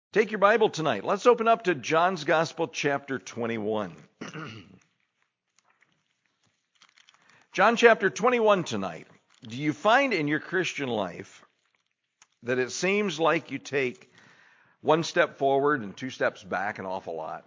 Take your Bible tonight. Let's open up to John's Gospel, chapter 21. John chapter 21 tonight. Do you find in your Christian life that it seems like you take one step forward and two steps back an awful lot?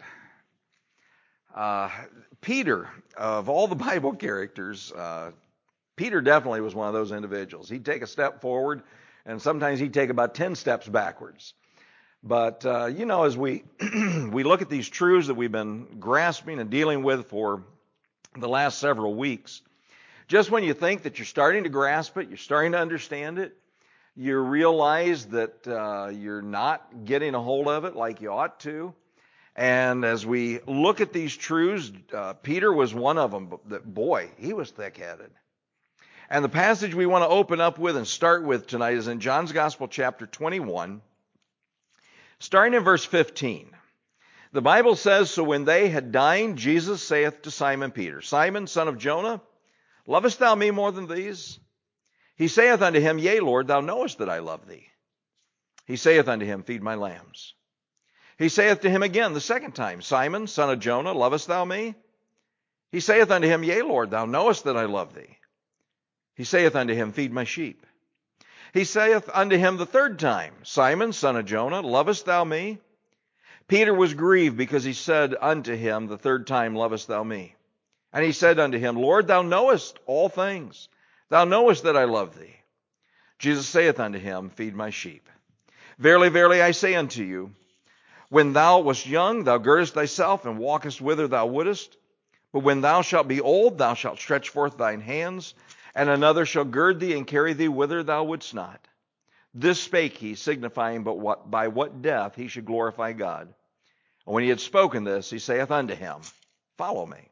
Peter, of all the Bible characters, Peter definitely was one of those individuals. He'd take a step forward, and sometimes he'd take about 10 steps backwards. But, as we we look at these truths that we've been grasping and dealing with for the last several weeks, just when you think that you're starting to grasp it, you're starting to understand it, you realize that you're not getting a hold of it like you ought to. And as we look at these truths, Peter was one of them. But boy, he was thick-headed. And the passage we want to open up with and start with tonight is in John's Gospel, chapter 21. Starting in verse 15, the Bible says, "So when they had dined, Jesus saith to Simon Peter, Simon, son of Jonah, lovest thou me more than these? He saith unto him, Yea, Lord, thou knowest that I love thee. He saith unto him, Feed my lambs. He saith to him again the second time, Simon, son of Jonah, lovest thou me? He saith unto him, Yea, Lord, thou knowest that I love thee. He saith unto him, Feed my sheep. He saith unto him the third time, Simon, son of Jonah, lovest thou me? Peter was grieved because he said unto him the third time, Lovest thou me? And he said unto him, Lord, thou knowest all things. Thou knowest that I love thee. Jesus saith unto him, Feed my sheep. Verily, verily, I say unto you, when thou wast young, thou girdest thyself and walkest whither thou wouldest. But when thou shalt be old, thou shalt stretch forth thine hands, and another shall gird thee and carry thee whither thou wouldst not. This spake he, signifying by what death he should glorify God. And when he had spoken this, he saith unto him, Follow me.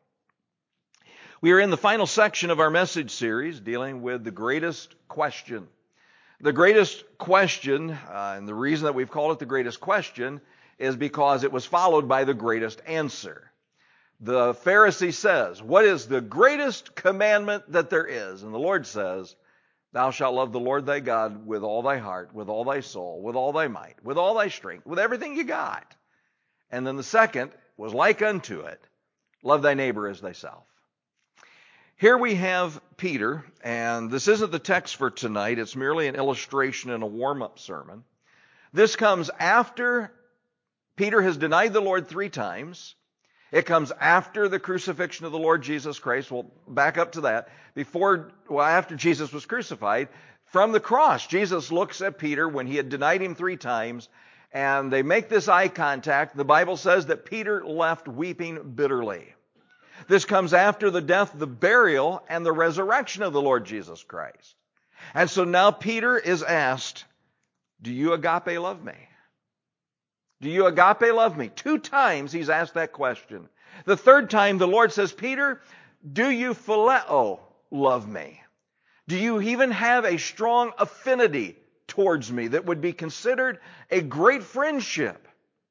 We are in the final section of our message series dealing with the greatest question. The greatest question, and the reason that we've called it the greatest question, is because it was followed by the greatest answer. The Pharisee says, What is the greatest commandment that there is? And the Lord says, Thou shalt love the Lord thy God with all thy heart, with all thy soul, with all thy might, with all thy strength, with everything you got. And then the second was like unto it, love thy neighbor as thyself. Here we have Peter, and this isn't the text for tonight. It's merely an illustration and a warm-up sermon. This comes after Peter has denied the Lord 3 times. It comes after the crucifixion of the Lord Jesus Christ. We'll back up to that. After Jesus was crucified, from the cross, Jesus looks at Peter when he had denied him 3 times, and they make this eye contact. The Bible says that Peter left weeping bitterly. This comes after the death, the burial, and the resurrection of the Lord Jesus Christ. And so now Peter is asked, Do you agape love me? Do you agape love me? 2 times he's asked that question. The third time the Lord says, Peter, do you phileo love me? Do you even have a strong affinity towards me that would be considered a great friendship?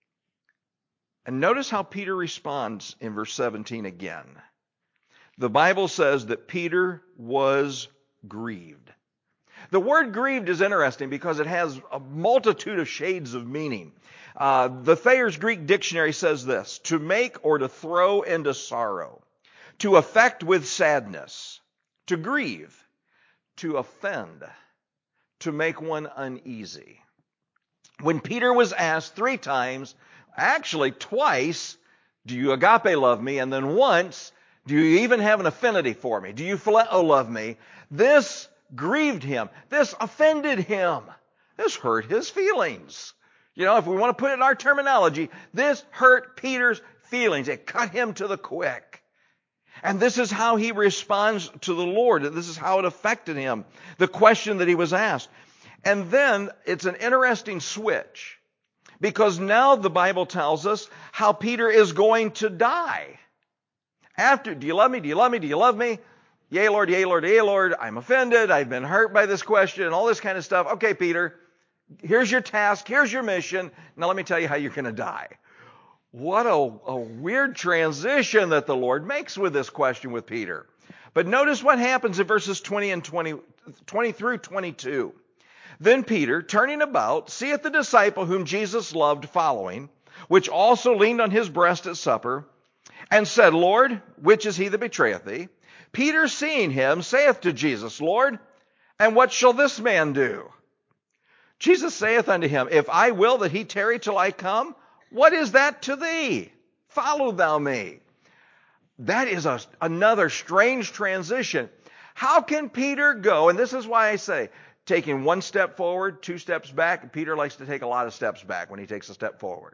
And notice how Peter responds in verse 17 again. The Bible says that Peter was grieved. The word grieved is interesting because it has a multitude of shades of meaning. The Thayer's Greek Dictionary says this, to make or to throw into sorrow, to affect with sadness, to grieve, to offend, to make one uneasy. When Peter was asked 3 times, actually twice, do you agape love me? And then once, do you even have an affinity for me? Do you phileo love me? This grieved him. This offended him. This hurt his feelings. If we want to put it in our terminology, this hurt Peter's feelings. It cut him to the quick. And this is how he responds to the Lord. This is how it affected him. The question that he was asked. And then it's an interesting switch. Because now the Bible tells us how Peter is going to die. After, do you love me? Do you love me? Do you love me? Yea, Lord, yea, Lord, yea, Lord. I'm offended. I've been hurt by this question and all this kind of stuff. Okay, Peter, here's your task. Here's your mission. Now let me tell you how you're going to die. What a weird transition that the Lord makes with this question with Peter. But notice what happens in verses 20 through 22. Then Peter, turning about, seeth the disciple whom Jesus loved following, which also leaned on his breast at supper, and said, Lord, which is he that betrayeth thee? Peter, seeing him, saith to Jesus, Lord, and what shall this man do? Jesus saith unto him, If I will that he tarry till I come, what is that to thee? Follow thou me. That is another strange transition. How can Peter go? And this is why I say, taking one step forward, 2 steps back. Peter likes to take a lot of steps back when he takes a step forward.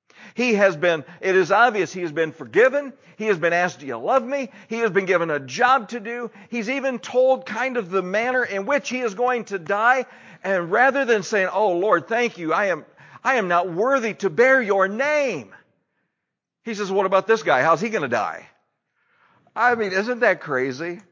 It is obvious he has been forgiven. He has been asked, do you love me? He has been given a job to do. He's even told kind of the manner in which he is going to die. And rather than saying, oh Lord, thank you, I am not worthy to bear your name. He says, what about this guy? How's he going to die? I mean, isn't that crazy?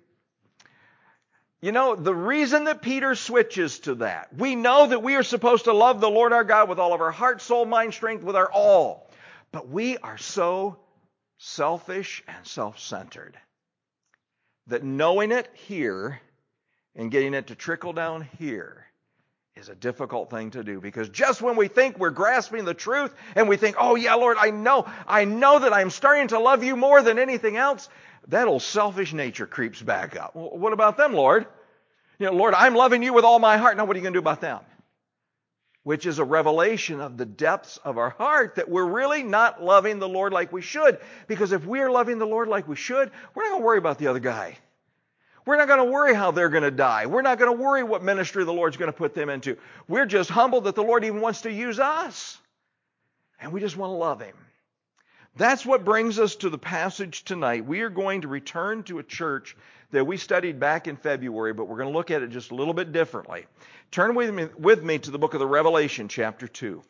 You know, the reason that Peter switches to that, we know that we are supposed to love the Lord our God with all of our heart, soul, mind, strength, with our all. But we are so selfish and self-centered that knowing it here and getting it to trickle down here is a difficult thing to do. Because just when we think we're grasping the truth and we think, oh yeah, Lord, I know that I'm starting to love you more than anything else, that old selfish nature creeps back up. Well, what about them, Lord? Lord, I'm loving you with all my heart. Now what are you going to do about them? Which is a revelation of the depths of our heart that we're really not loving the Lord like we should. Because if we're loving the Lord like we should, we're not going to worry about the other guy. We're not going to worry how they're going to die. We're not going to worry what ministry the Lord's going to put them into. We're just humbled that the Lord even wants to use us. And we just want to love Him. That's what brings us to the passage tonight. We are going to return to a church that we studied back in February, but we're going to look at it just a little bit differently. Turn with me to the book of the Revelation, chapter 2.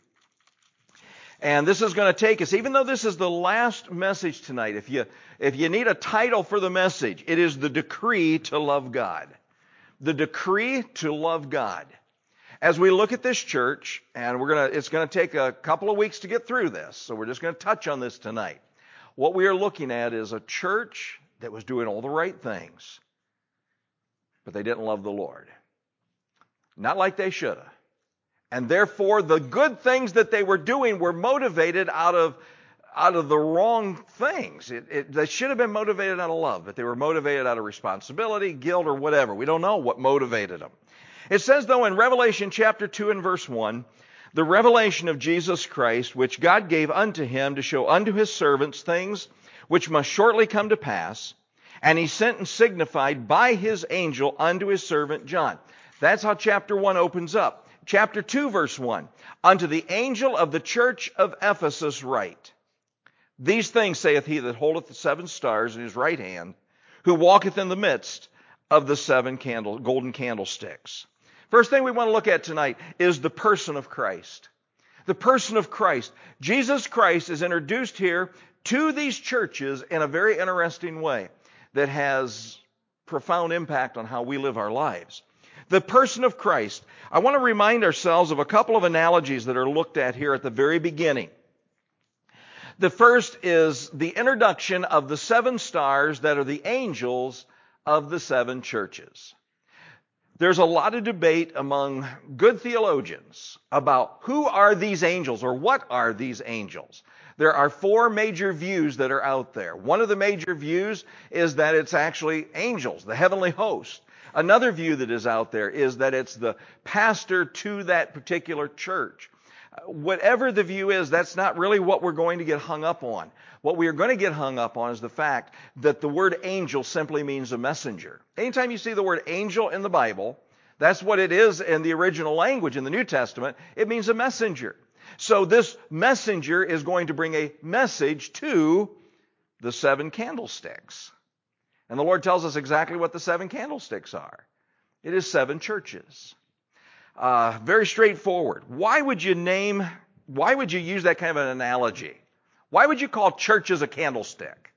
And this is going to take us, even though this is the last message tonight, if you need a title for the message, it is The Decree to Love God. The Decree to Love God. As we look at this church, and it's going to take a couple of weeks to get through this, so we're just going to touch on this tonight. What we are looking at is a church that was doing all the right things, but they didn't love the Lord. Not like they should have. And therefore, the good things that they were doing were motivated out of the wrong things. They should have been motivated out of love, but they were motivated out of responsibility, guilt, or whatever. We don't know what motivated them. It says, though, in Revelation chapter 2 and verse 1, the revelation of Jesus Christ, which God gave unto him to show unto his servants things which must shortly come to pass, and he sent and signified by his angel unto his servant John. That's how chapter 1 opens up. Chapter 2, verse 1, unto the angel of the church of Ephesus write, These things saith he that holdeth the 7 stars in his right hand, who walketh in the midst of the 7 golden candlesticks. First thing we want to look at tonight is the person of Christ. The person of Christ. Jesus Christ is introduced here to these churches in a very interesting way that has profound impact on how we live our lives. The person of Christ. I want to remind ourselves of a couple of analogies that are looked at here at the very beginning. The first is the introduction of the 7 stars that are the angels of the 7 churches. There's a lot of debate among good theologians about who are these angels or what are these angels. There are 4 major views that are out there. One of the major views is that it's actually angels, the heavenly host. Another view that is out there is that it's the pastor to that particular church. Whatever the view is, that's not really what we're going to get hung up on. What we are going to get hung up on is the fact that the word angel simply means a messenger. Anytime you see the word angel in the Bible, that's what it is in the original language in the New Testament. It means a messenger. So this messenger is going to bring a message to the 7 candlesticks. And the Lord tells us exactly what the 7 candlesticks are. It is 7 churches. Very straightforward. Why would you use that kind of an analogy? Why would you call churches a candlestick?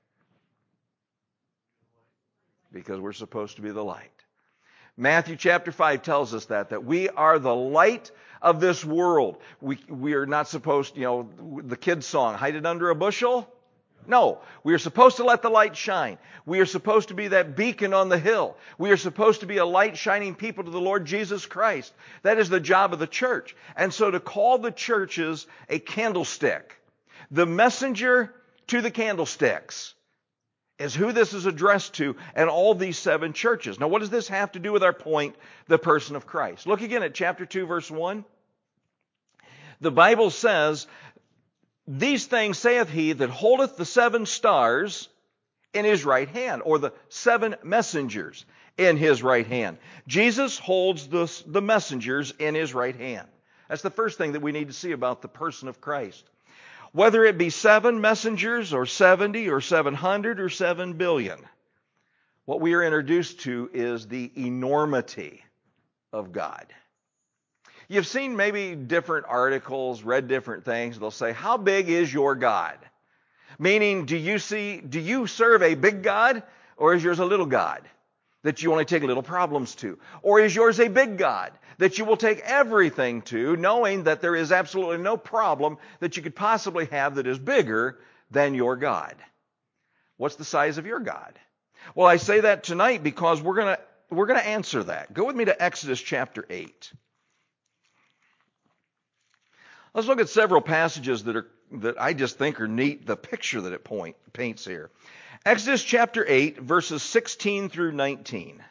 Because we're supposed to be the light. Matthew chapter 5 tells us that we are the light of this world. We are not supposed, the kids' song, hide it under a bushel? No, we are supposed to let the light shine. We are supposed to be that beacon on the hill. We are supposed to be a light shining people to the Lord Jesus Christ. That is the job of the church. And so to call the churches a candlestick, the messenger to the candlesticks, is who this is addressed to, and all these 7 churches. Now, what does this have to do with our point, the person of Christ? Look again at chapter 2, verse 1. The Bible says, "These things saith he that holdeth the 7 stars in his right hand," or the 7 messengers in his right hand. Jesus holds the messengers in his right hand. That's the first thing that we need to see about the person of Christ. Whether it be 7 messengers or 70 or 700 or 7 billion, what we are introduced to is the enormity of God. You've seen maybe different articles, read different things. They'll say, "How big is your God?" Meaning, do you serve a big God, or is yours a little God that you only take little problems to? Or is yours a big God that you will take everything to, knowing that there is absolutely no problem that you could possibly have that is bigger than your God? What's the size of your God? Well, I say that tonight because we're going to answer that. Go with me to Exodus chapter 8. Let's look at several passages that I just think are neat, the picture that it paints here. Exodus chapter 8, verses 16 through 19.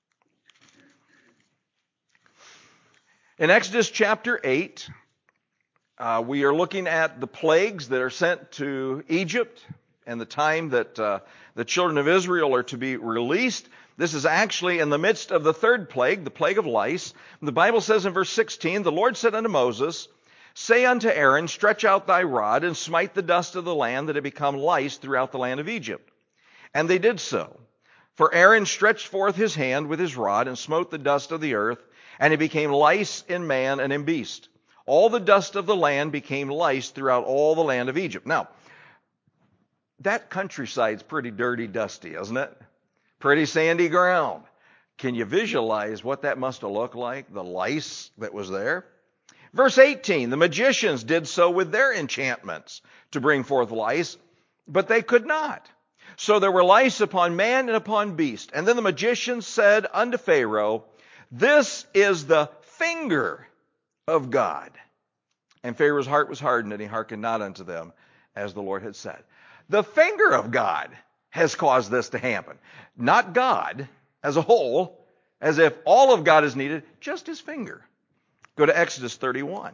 In Exodus chapter 8, we are looking at the plagues that are sent to Egypt and the time that the children of Israel are to be released. This is actually in the midst of the 3rd plague, the plague of lice. The Bible says in verse 16, "The Lord said unto Moses, Say unto Aaron, Stretch out thy rod, and smite the dust of the land, that it become lice throughout the land of Egypt. And they did so. For Aaron stretched forth his hand with his rod, and smote the dust of the earth, and it became lice in man and in beast. All the dust of the land became lice throughout all the land of Egypt." Now, that countryside's pretty dirty, dusty, isn't it? Pretty sandy ground. Can you visualize what that must have looked like, the lice that was there? Verse 18, "The magicians did so with their enchantments to bring forth lice, but they could not. So there were lice upon man and upon beast. And then the magicians said unto Pharaoh, This is the finger of God. And Pharaoh's heart was hardened, and he hearkened not unto them, as the Lord had said." The finger of God has caused this to happen. Not God as a whole, as if all of God is needed, just his finger. Go to Exodus 31.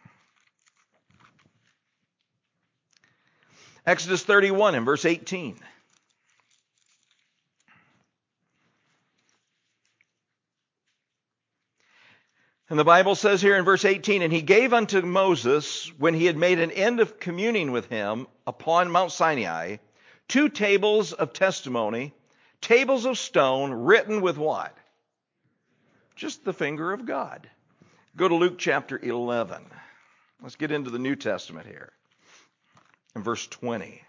Exodus 31 and verse 18. And the Bible says here in verse 18, "And he gave unto Moses, when he had made an end of communing with him upon Mount Sinai, 2 tables of testimony, tables of stone, written with" what? Just the finger of God. Go to Luke chapter 11. Let's get into the New Testament here. In verse 20.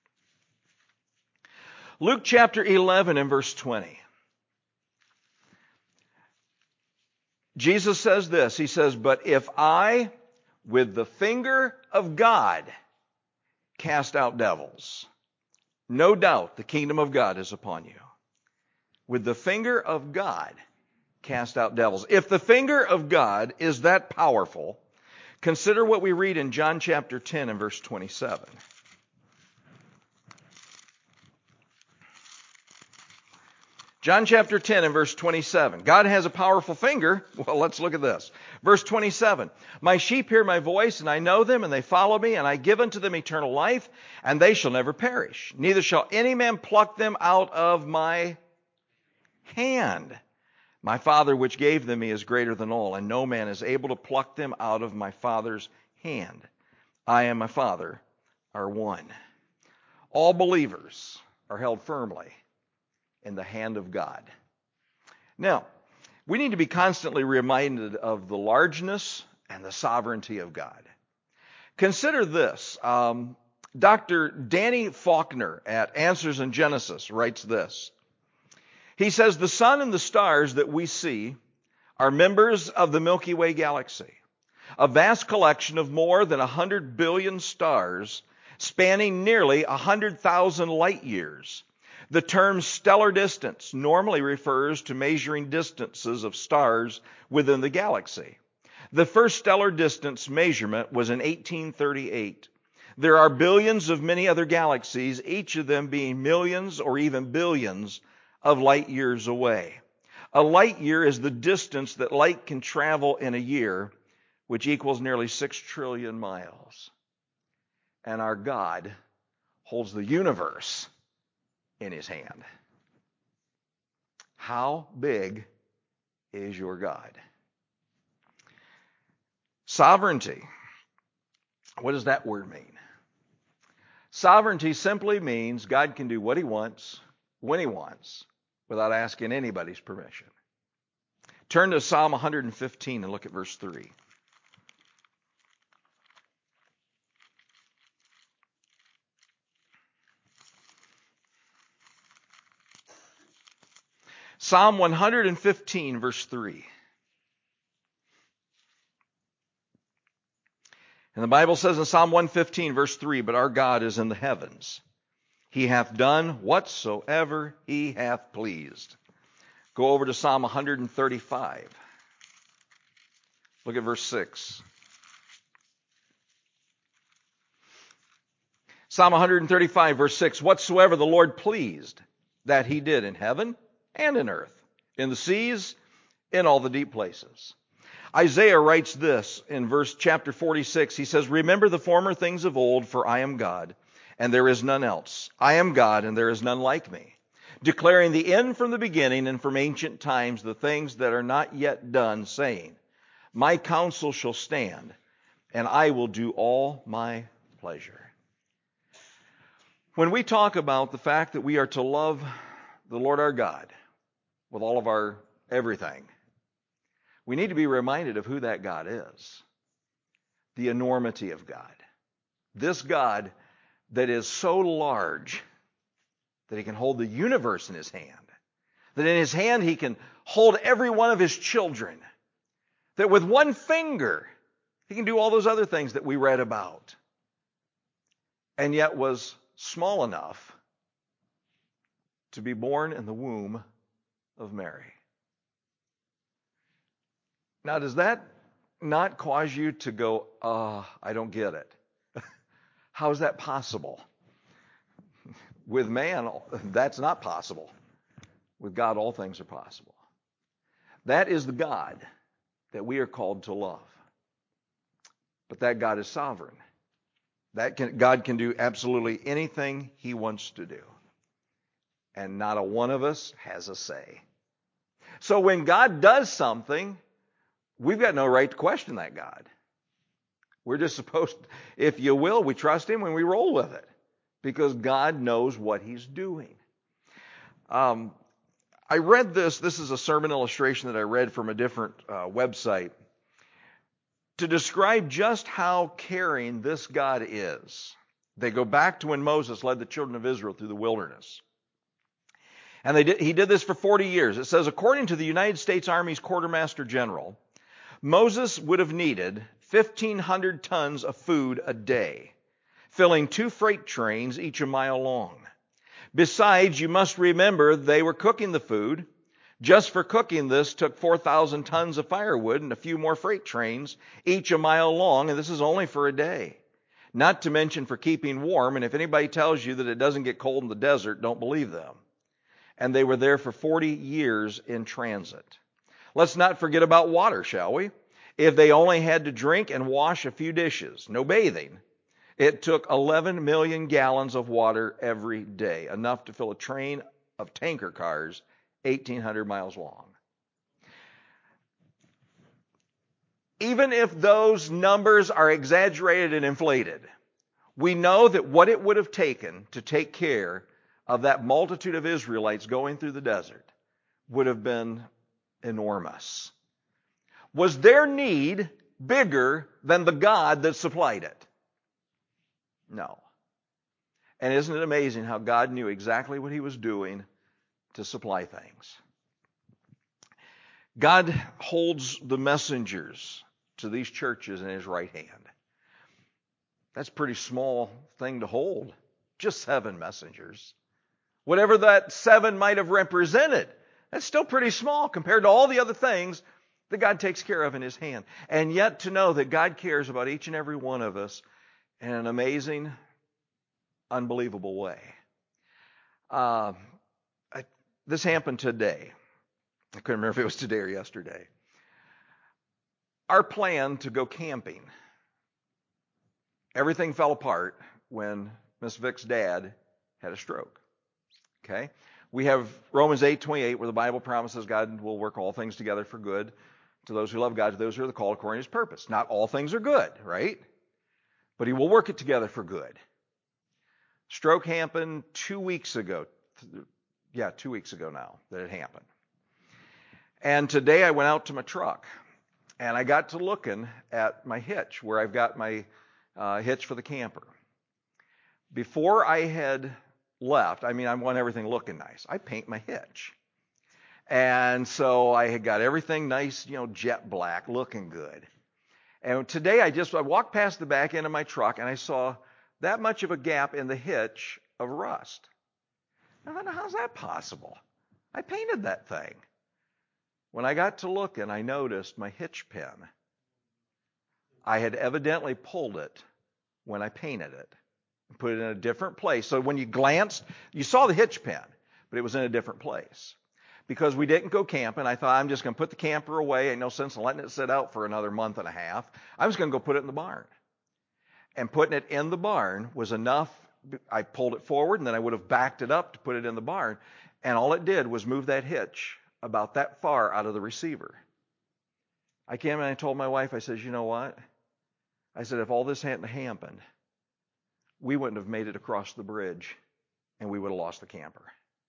Luke chapter 11 and verse 20. Jesus says this. He says, "But if I, with the finger of God, cast out devils, no doubt the kingdom of God is upon you." With the finger of God, cast out devils. If the finger of God is that powerful, consider what we read in John chapter 10 and verse 27. John chapter 10 and verse 27. God has a powerful finger. Well, let's look at this. Verse 27. "My sheep hear my voice, and I know them, and they follow me, and I give unto them eternal life, and they shall never perish. Neither shall any man pluck them out of my hand. My Father which gave them me is greater than all, and no man is able to pluck them out of my Father's hand. I and my Father are one." All believers are held firmly in the hand of God. Now, we need to be constantly reminded of the largeness and the sovereignty of God. Consider this. Dr. Danny Faulkner at Answers in Genesis writes this. He says, "The sun and the stars that we see are members of the Milky Way galaxy, a vast collection of more than 100 billion stars spanning nearly 100,000 light years. The term stellar distance normally refers to measuring distances of stars within the galaxy. The first stellar distance measurement was in 1838. There are billions of many other galaxies, each of them being millions or even billions of light years away. A light year is the distance that light can travel in a year, which equals nearly 6 trillion miles. And our God holds the universe in his hand. How big is your God? Sovereignty. What does that word mean? Sovereignty simply means God can do what he wants, when he wants, without asking anybody's permission. Turn to Psalm 115 and look at verse 3. Psalm 115, verse 3. And the Bible says in Psalm 115, verse 3, but our God is in the heavens. He hath done whatsoever he hath pleased. Go over to Psalm 135. Look at verse 6. Psalm 135, verse 6, whatsoever the Lord pleased, that he did in heaven and in earth, in the seas, in all the deep places. Isaiah writes this in chapter 46. He says, remember the former things of old, for I am God, and there is none else. I am God, and there is none like me. Declaring the end from the beginning and from ancient times, the things that are not yet done, saying, my counsel shall stand, and I will do all my pleasure. When we talk about the fact that we are to love the Lord our God with all of our everything, we need to be reminded of who that God is. The enormity of God. This God that is so large that he can hold the universe in his hand. That in his hand he can hold every one of his children. That with one finger he can do all those other things that we read about. And yet was small enough to be born in the womb of Mary. Now, does that not cause you to go, I don't get it? How is that possible? With man, that's not possible. With God, all things are possible. That is the God that we are called to love. But that God is sovereign. God can do absolutely anything he wants to do. And not a one of us has a say. So when God does something, we've got no right to question that God. We're just supposed, if you will, we trust him and we roll with it. Because God knows what he's doing. I read this is a sermon illustration that I read from a different website, to describe just how caring this God is. They go back to when Moses led the children of Israel through the wilderness. And he did this for 40 years. It says, according to the United States Army's Quartermaster General, Moses would have needed 1,500 tons of food a day, filling 2 freight trains, each a mile long. Besides, you must remember they were cooking the food. Just for cooking this took 4,000 tons of firewood and a few more freight trains, each a mile long, and this is only for a day. Not to mention for keeping warm, and if anybody tells you that it doesn't get cold in the desert, don't believe them. And they were there for 40 years in transit. Let's not forget about water, shall we? If they only had to drink and wash a few dishes, no bathing, it took 11 million gallons of water every day, enough to fill a train of tanker cars 1,800 miles long. Even if those numbers are exaggerated and inflated, we know that what it would have taken to take care of that multitude of Israelites going through the desert would have been enormous. Was their need bigger than the God that supplied it? No. And isn't it amazing how God knew exactly what he was doing to supply things? God holds the messengers to these churches in his right hand. That's a pretty small thing to hold. Just 7 messengers. Whatever that 7 might have represented, that's still pretty small compared to all the other things that God takes care of in His hand. And yet to know that God cares about each and every one of us in an amazing, unbelievable way. This happened today. I couldn't remember if it was today or yesterday. Our plan to go camping, everything fell apart when Miss Vic's dad had a stroke. Okay? We have Romans 8:28, where the Bible promises God will work all things together for good to those who love God, to those who are the called according to His purpose. Not all things are good, right? But He will work it together for good. Stroke happened 2 weeks ago. 2 weeks ago now that it happened. And today I went out to my truck, and I got to looking at my hitch, where I've got my hitch for the camper. Before I had left, I want everything looking nice. I paint my hitch. And so I had got everything nice, jet black, looking good. And today I walked past the back end of my truck, and I saw that much of a gap in the hitch of rust. I thought, how's that possible? I painted that thing. When I got to looking, I noticed my hitch pin. I had evidently pulled it when I painted it and put it in a different place. So when you glanced, you saw the hitch pin, but it was in a different place. Because we didn't go camping, I thought, I'm just going to put the camper away. Ain't no sense in letting it sit out for another month and a half. I was going to go put it in the barn. And putting it in the barn was enough. I pulled it forward, and then I would have backed it up to put it in the barn. And all it did was move that hitch about that far out of the receiver. I came and I told my wife, I said, you know what? I said, if all this hadn't happened, we wouldn't have made it across the bridge, and we would have lost the camper.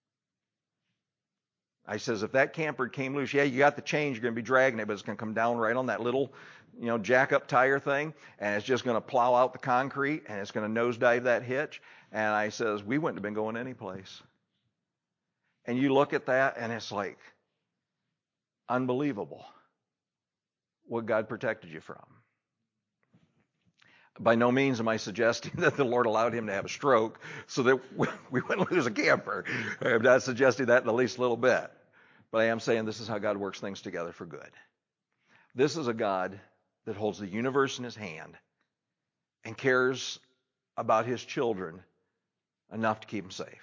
I says, if that camper came loose, you got the chains, you're going to be dragging it, but it's going to come down right on that little, jack-up tire thing, and it's just going to plow out the concrete, and it's going to nosedive that hitch. And I says, we wouldn't have been going anyplace. And you look at that, and it's like unbelievable what God protected you from. By no means am I suggesting that the Lord allowed him to have a stroke so that we wouldn't lose a camper. I'm not suggesting that in the least little bit. But I am saying this is how God works things together for good. This is a God that holds the universe in His hand and cares about His children enough to keep them safe.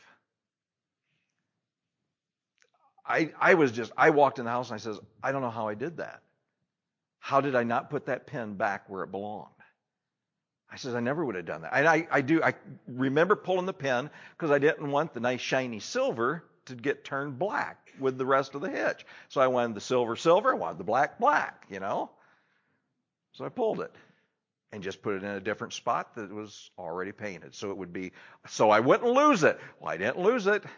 I walked in the house and I says, I don't know how I did that. How did I not put that pen back where it belonged? I says, I never would have done that. And I remember pulling the pen because I didn't want the nice shiny silver to get turned black with the rest of the hitch. So I wanted the silver, I wanted the black. So I pulled it and just put it in a different spot that was already painted. So I wouldn't lose it. Well, I didn't lose it.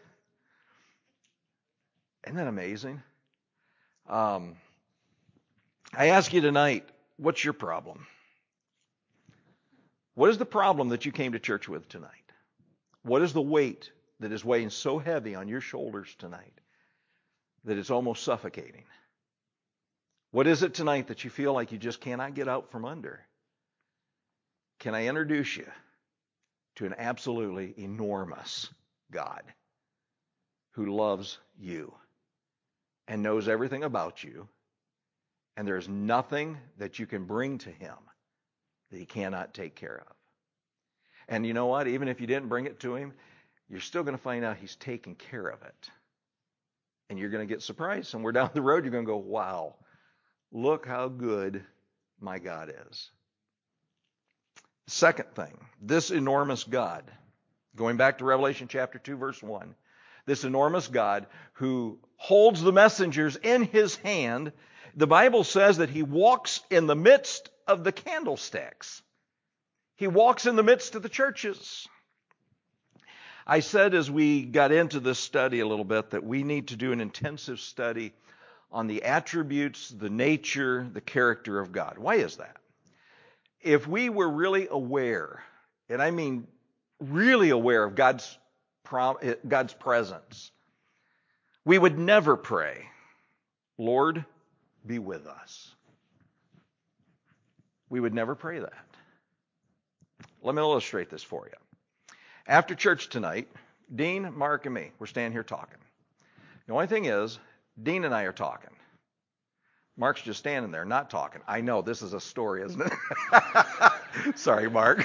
Isn't that amazing? I ask you tonight, what's your problem? What is the problem that you came to church with tonight? What is the weight that is weighing so heavy on your shoulders tonight that it's almost suffocating? What is it tonight that you feel like you just cannot get out from under? Can I introduce you to an absolutely enormous God who loves you and knows everything about you, and there's nothing that you can bring to Him that He cannot take care of. And you know what? Even if you didn't bring it to Him, you're still going to find out He's taking care of it. And you're going to get surprised. Somewhere down the road, you're going to go, wow, look how good my God is. Second thing, this enormous God, going back to Revelation chapter 2, verse 1, this enormous God who holds the messengers in His hand, the Bible says that He walks in the midst of the candlesticks. He walks in the midst of the churches. I said as we got into this study a little bit that we need to do an intensive study on the attributes, the nature, the character of God. Why is that? If we were really aware, and I mean really aware of God's presence, we would never pray, Lord, be with us. We would never pray that. Let me illustrate this for you. After church tonight, Dean, Mark, and me, we're standing here talking. The only thing is, Dean and I are talking. Mark's just standing there, not talking. I know, this is a story, isn't it? Sorry, Mark.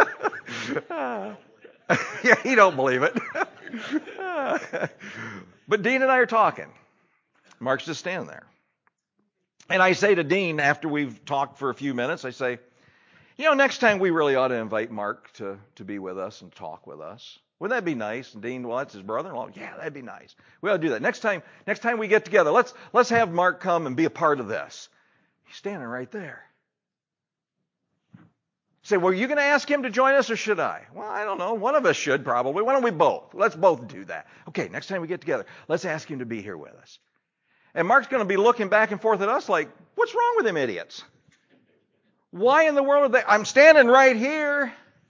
Yeah, he don't believe it. But Dean and I are talking. Mark's just standing there. And I say to Dean, after we've talked for a few minutes, I say, next time we really ought to invite Mark to be with us and talk with us. Wouldn't that be nice? And Dean, well, that's his brother-in-law. Yeah, that'd be nice. We ought to do that. Next time we get together, let's have Mark come and be a part of this. He's standing right there. Say, well, are you going to ask him to join us or should I? Well, I don't know. One of us should probably. Why don't we both? Let's both do that. Okay, next time we get together, let's ask him to be here with us. And Mark's going to be looking back and forth at us like, what's wrong with them idiots? Why in the world are they? I'm standing right here.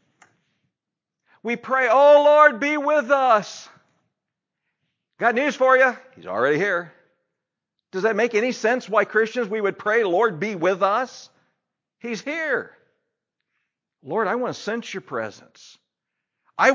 We pray, oh Lord, be with us. Got news for you. He's already here. Does that make any sense why Christians, we would pray, Lord, be with us? He's here. Lord, I want to sense your presence. I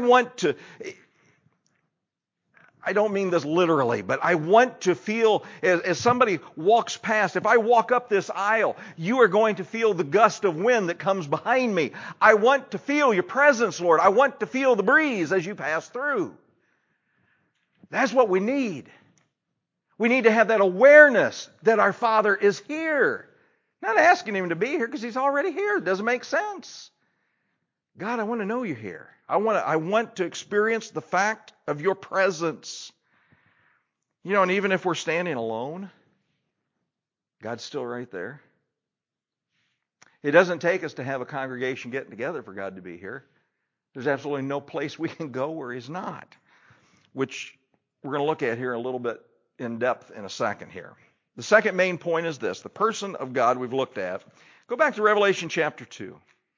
don't mean this literally, but I want to feel, as somebody walks past, if I walk up this aisle, you are going to feel the gust of wind that comes behind me. I want to feel your presence, Lord. I want to feel the breeze as you pass through. That's what we need. We need to have that awareness that our Father is here. Not asking Him to be here because He's already here. It doesn't make sense. God, I want to know you're here. I want to experience the fact of your presence. And even if we're standing alone, God's still right there. It doesn't take us to have a congregation getting together for God to be here. There's absolutely no place we can go where He's not, which we're going to look at here a little bit in depth in a second here. The second main point is this: the person of God we've looked at. Go back to Revelation chapter 2.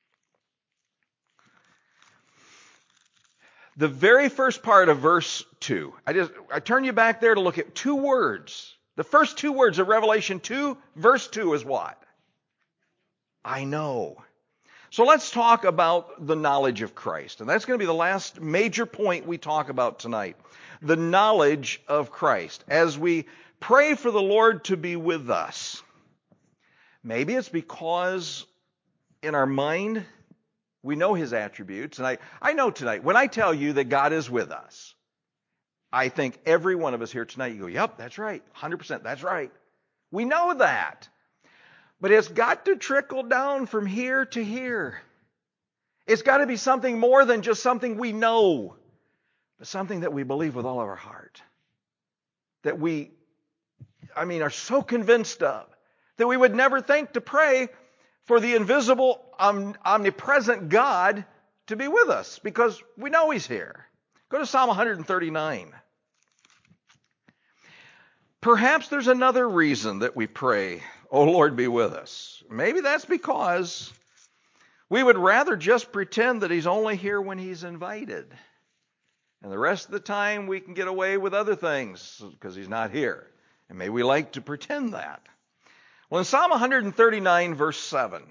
The very first part of verse 2. I turn you back there to look at two words. The first two words of Revelation 2, verse 2 is what? I know. So let's talk about the knowledge of Christ. And that's going to be the last major point we talk about tonight. The knowledge of Christ. As we pray for the Lord to be with us. Maybe it's because in our mind we know His attributes. And I know tonight, when I tell you that God is with us, I think every one of us here tonight, you go, yep, that's right. 100%, that's right. We know that. But it's got to trickle down from here to here. It's got to be something more than just something we know, but something that we believe with all of our heart. That we, are so convinced of, that we would never think to pray for the invisible, omnipresent God to be with us, because we know He's here. Go to Psalm 139. Perhaps there's another reason that we pray, oh Lord, be with us. Maybe that's because we would rather just pretend that He's only here when He's invited. And the rest of the time we can get away with other things because He's not here. And maybe we like to pretend that. Well, in Psalm 139, verse 7,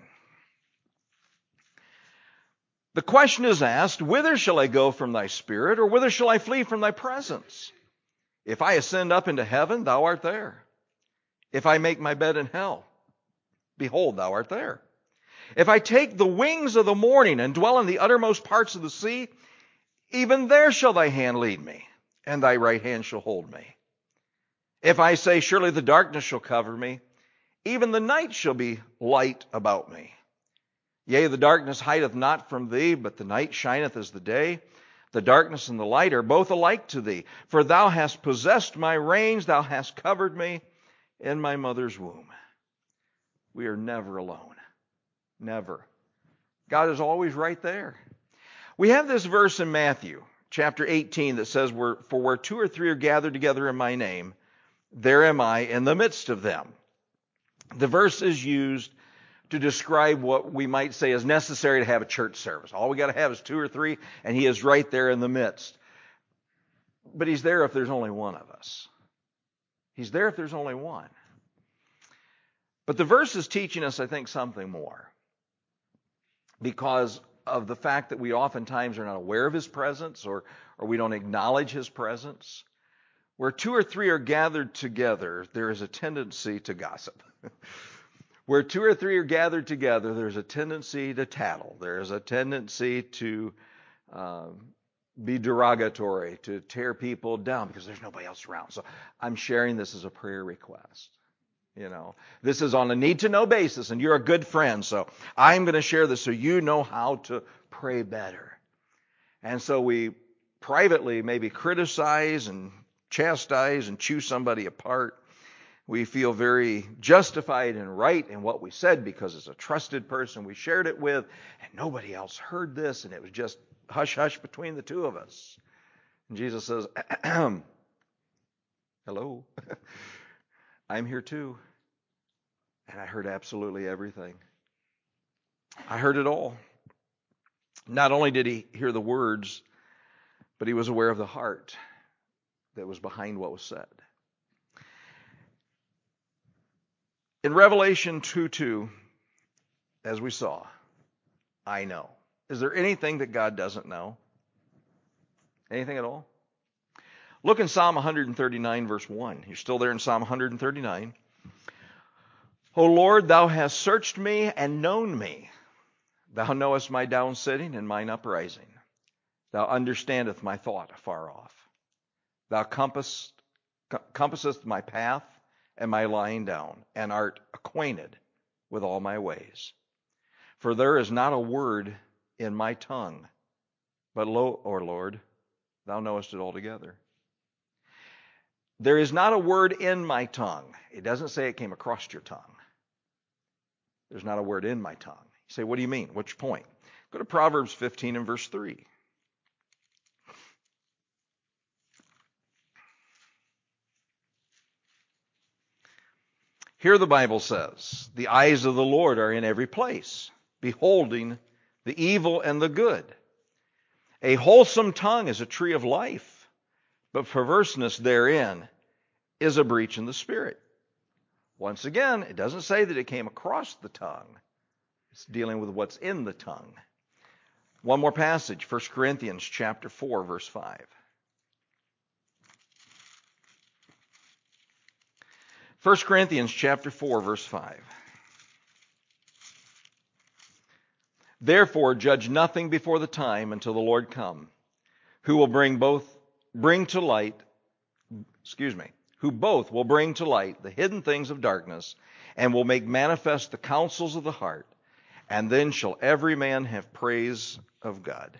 the question is asked, whither shall I go from thy spirit, or whither shall I flee from thy presence? If I ascend up into heaven, thou art there. If I make my bed in hell, behold, thou art there. If I take the wings of the morning and dwell in the uttermost parts of the sea, even there shall thy hand lead me, and thy right hand shall hold me. If I say, surely the darkness shall cover me, even the night shall be light about me. Yea, the darkness hideth not from thee, but the night shineth as the day. The darkness and the light are both alike to thee. For thou hast possessed my reins, thou hast covered me in my mother's womb. We are never alone. Never. God is always right there. We have this verse in Matthew chapter 18 that says, for where two or three are gathered together in my name, there am I in the midst of them. The verse is used to describe what we might say is necessary to have a church service. All we got to have is two or three, and He is right there in the midst. But He's there if there's only one of us. He's there if there's only one. But the verse is teaching us, I think, something more. Because of the fact that we oftentimes are not aware of His presence, or we don't acknowledge His presence. Where two or three are gathered together, there is a tendency to gossip. Where two or three are gathered together, there's a tendency to tattle. There's a tendency to be derogatory, to tear people down because there's nobody else around. So I'm sharing this as a prayer request. This is on a need-to-know basis, and you're a good friend, so I'm going to share this so you know how to pray better. And so we privately maybe criticize and chastise and chew somebody apart. We feel very justified and right in what we said because it's a trusted person we shared it with, and nobody else heard this, and it was just hush-hush between the two of us. And Jesus says, hello, I'm here too. And I heard absolutely everything. I heard it all. Not only did He hear the words, but He was aware of the heart that was behind what was said. In Revelation 2:2, as we saw, I know. Is there anything that God doesn't know? Anything at all? Look in Psalm 139, verse 1. You're still there in Psalm 139. O Lord, Thou hast searched me and known me. Thou knowest my down sitting and mine uprising. Thou understandest my thought afar off. Thou compassest my path and my lying down, and art acquainted with all my ways. For there is not a word in my tongue, but lo, O Lord, Thou knowest it altogether. There is not a word in my tongue. It doesn't say it came across your tongue. There's not a word in my tongue. You say, what do you mean? What's your point? Go to Proverbs 15 and verse 3. Here the Bible says, the eyes of the Lord are in every place, beholding the evil and the good. A wholesome tongue is a tree of life, but perverseness therein is a breach in the spirit. Once again, it doesn't say that it came across the tongue. It's dealing with what's in the tongue. One more passage, 1 Corinthians chapter 4, verse 5. 1 Corinthians chapter 4, verse 5. Therefore, judge nothing before the time until the Lord come, who both will bring to light the hidden things of darkness, and will make manifest the counsels of the heart, and then shall every man have praise of God.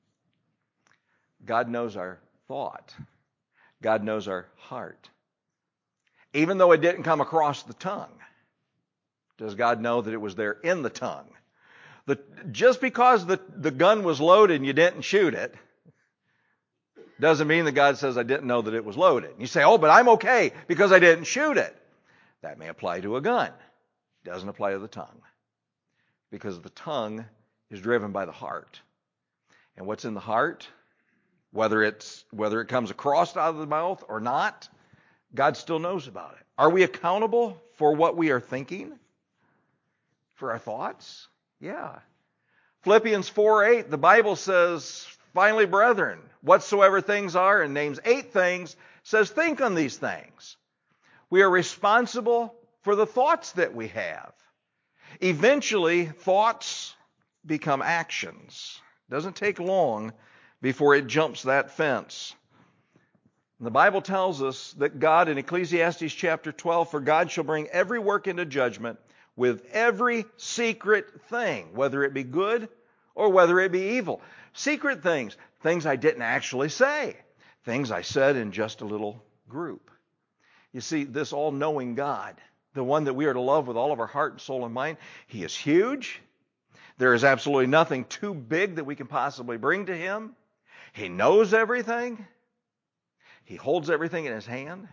God knows our thought. God knows our heart. Even though it didn't come across the tongue, does God know that it was there in the tongue? Just because the gun was loaded and you didn't shoot it, doesn't mean that God says, I didn't know that it was loaded. You say, oh, but I'm okay because I didn't shoot it. That may apply to a gun. It doesn't apply to the tongue. Because the tongue is driven by the heart. And what's in the heart, whether it comes across out of the mouth or not, God still knows about it. Are we accountable for what we are thinking? For our thoughts? Yeah. Philippians 4:8, the Bible says, finally, brethren, whatsoever things are, and names 8 things, says think on these things. We are responsible for the thoughts that we have. Eventually, thoughts become actions. It doesn't take long before it jumps that fence. The Bible tells us that God, in Ecclesiastes chapter 12, for God shall bring every work into judgment with every secret thing, whether it be good or whether it be evil. Secret things, things I didn't actually say, things I said in just a little group. You see, this all-knowing God, the one that we are to love with all of our heart and soul and mind, He is huge. There is absolutely nothing too big that we can possibly bring to Him. He knows everything. He holds everything in His hand.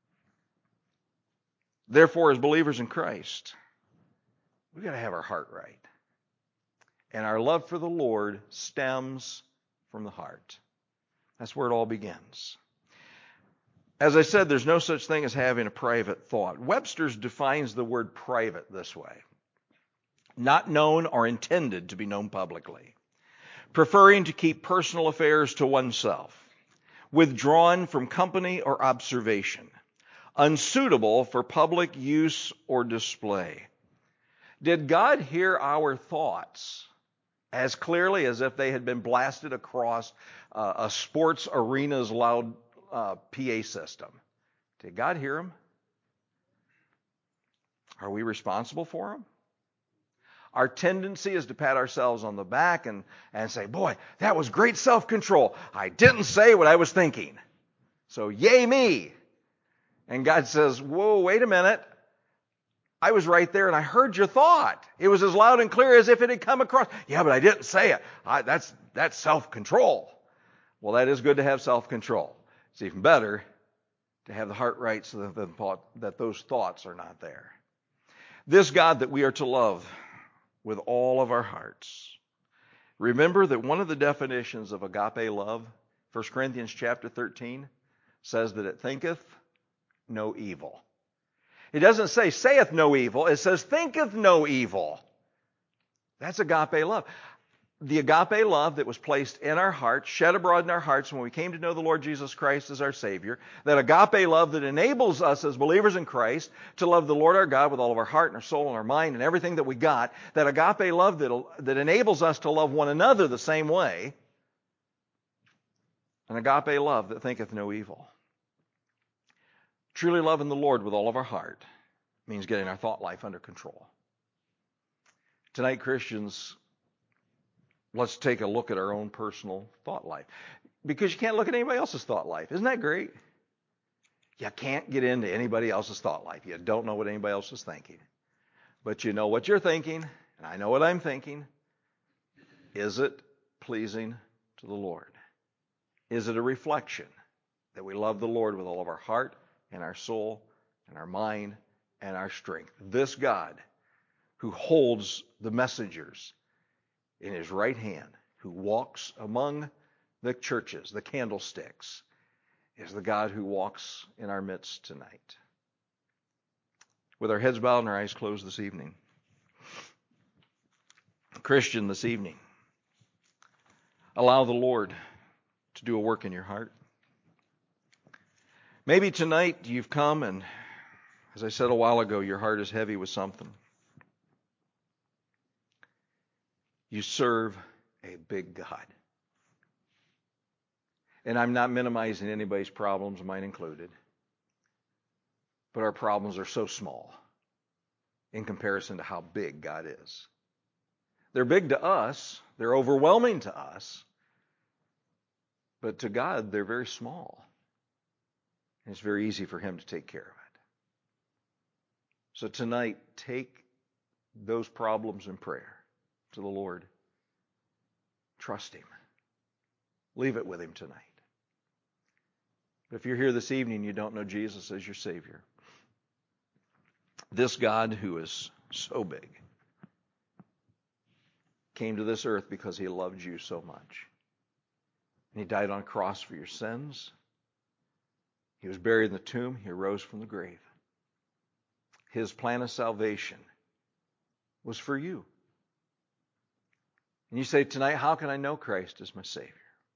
Therefore, as believers in Christ, we've got to have our heart right. And our love for the Lord stems from the heart. That's where it all begins. As I said, there's no such thing as having a private thought. Webster's defines the word private this way: not known or intended to be known publicly. preferring to keep personal affairs to oneself, withdrawn from company or observation, unsuitable for public use or display. Did God hear our thoughts as clearly as if they had been blasted across a sports arena's loud PA system? Did God hear them? Are we responsible for them? Our tendency is to pat ourselves on the back and say, boy, that was great self-control. I didn't say what I was thinking. So yay me. And God says, whoa, wait a minute. I was right there and I heard your thought. It was as loud and clear as if it had come across. Yeah, but I didn't say it. That's self-control. Well, that is good to have self-control. It's even better to have the heart right so that those thoughts are not there. This God that we are to love with all of our hearts. Remember that one of the definitions of agape love, 1 Corinthians chapter 13, says that it thinketh no evil. It doesn't say saith no evil. It says thinketh no evil. That's agape love. The agape love that was placed in our hearts, shed abroad in our hearts when we came to know the Lord Jesus Christ as our Savior. That agape love that enables us as believers in Christ to love the Lord our God with all of our heart and our soul and our mind and everything that we got. That agape love that enables us to love one another the same way. An agape love that thinketh no evil. Truly loving the Lord with all of our heart means getting our thought life under control. Tonight, Christians, let's take a look at our own personal thought life. Because you can't look at anybody else's thought life. Isn't that great? You can't get into anybody else's thought life. You don't know what anybody else is thinking. But you know what you're thinking, and I know what I'm thinking. Is it pleasing to the Lord? Is it a reflection that we love the Lord with all of our heart and our soul and our mind and our strength? This God who holds the messengers in his right hand, who walks among the churches, the candlesticks, is the God who walks in our midst tonight. With our heads bowed and our eyes closed this evening, Christian, this evening, allow the Lord to do a work in your heart. Maybe tonight you've come and, as I said a while ago, your heart is heavy with something. You serve a big God. And I'm not minimizing anybody's problems, mine included. But our problems are so small in comparison to how big God is. They're big to us. They're overwhelming to us. But to God, they're very small. And it's very easy for him to take care of it. So tonight, take those problems in prayer to the Lord. Trust him. Leave it with him tonight. But if you're here this evening and you don't know Jesus as your Savior, this God who is so big came to this earth because he loved you so much. And he died on a cross for your sins. He was buried in the tomb. He arose from the grave. His plan of salvation was for you. And you say tonight, how can I know Christ as my Savior?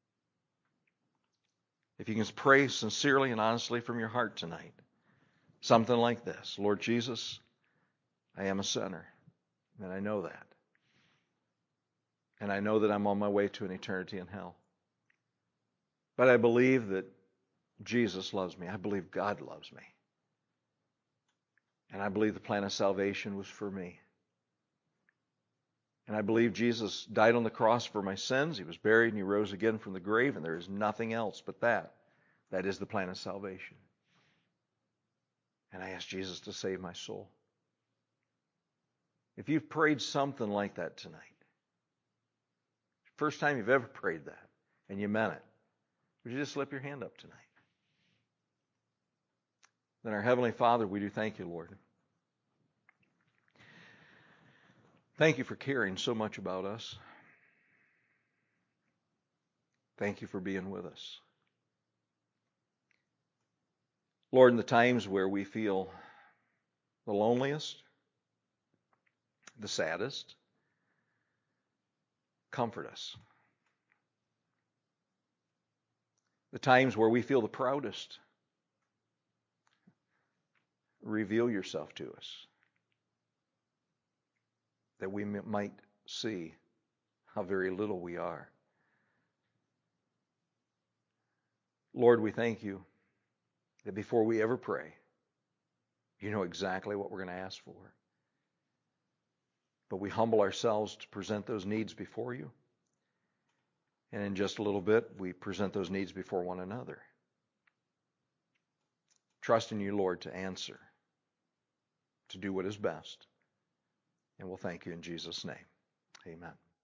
If you can pray sincerely and honestly from your heart tonight, something like this: Lord Jesus, I am a sinner, and I know that. And I know that I'm on my way to an eternity in hell. But I believe that Jesus loves me. I believe God loves me. And I believe the plan of salvation was for me. And I believe Jesus died on the cross for my sins. He was buried and he rose again from the grave, and there is nothing else but that. That is the plan of salvation. And I ask Jesus to save my soul. If you've prayed something like that tonight, first time you've ever prayed that, and you meant it, would you just slip your hand up tonight? Then our Heavenly Father, we do thank you, Lord. Thank you for caring so much about us. Thank you for being with us. Lord, in the times where we feel the loneliest, the saddest, comfort us. The times where we feel the proudest, reveal yourself to us, that we might see how very little we are. Lord, we thank you that before we ever pray, you know exactly what we're going to ask for. But we humble ourselves to present those needs before you. And in just a little bit, we present those needs before one another. Trusting you, Lord, to answer, to do what is best. And we'll thank you in Jesus' name. Amen.